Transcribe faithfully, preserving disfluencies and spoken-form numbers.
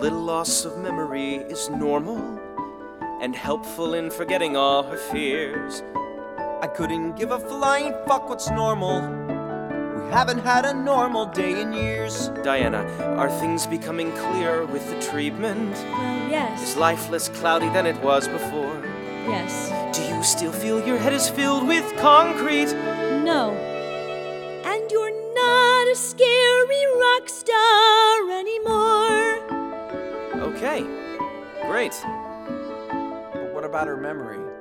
little loss of memory is normal and helpful in forgetting all her fears. I couldn't give a flying fuck what's normal. We haven't had a normal day in years. Diana, are things becoming clearer with the treatment? Well, yes. Is life less cloudy than it was before? Yes. Do you still feel your head is filled with concrete? No. And you're not a scary rock star anymore. Okay, great. But what about her memory?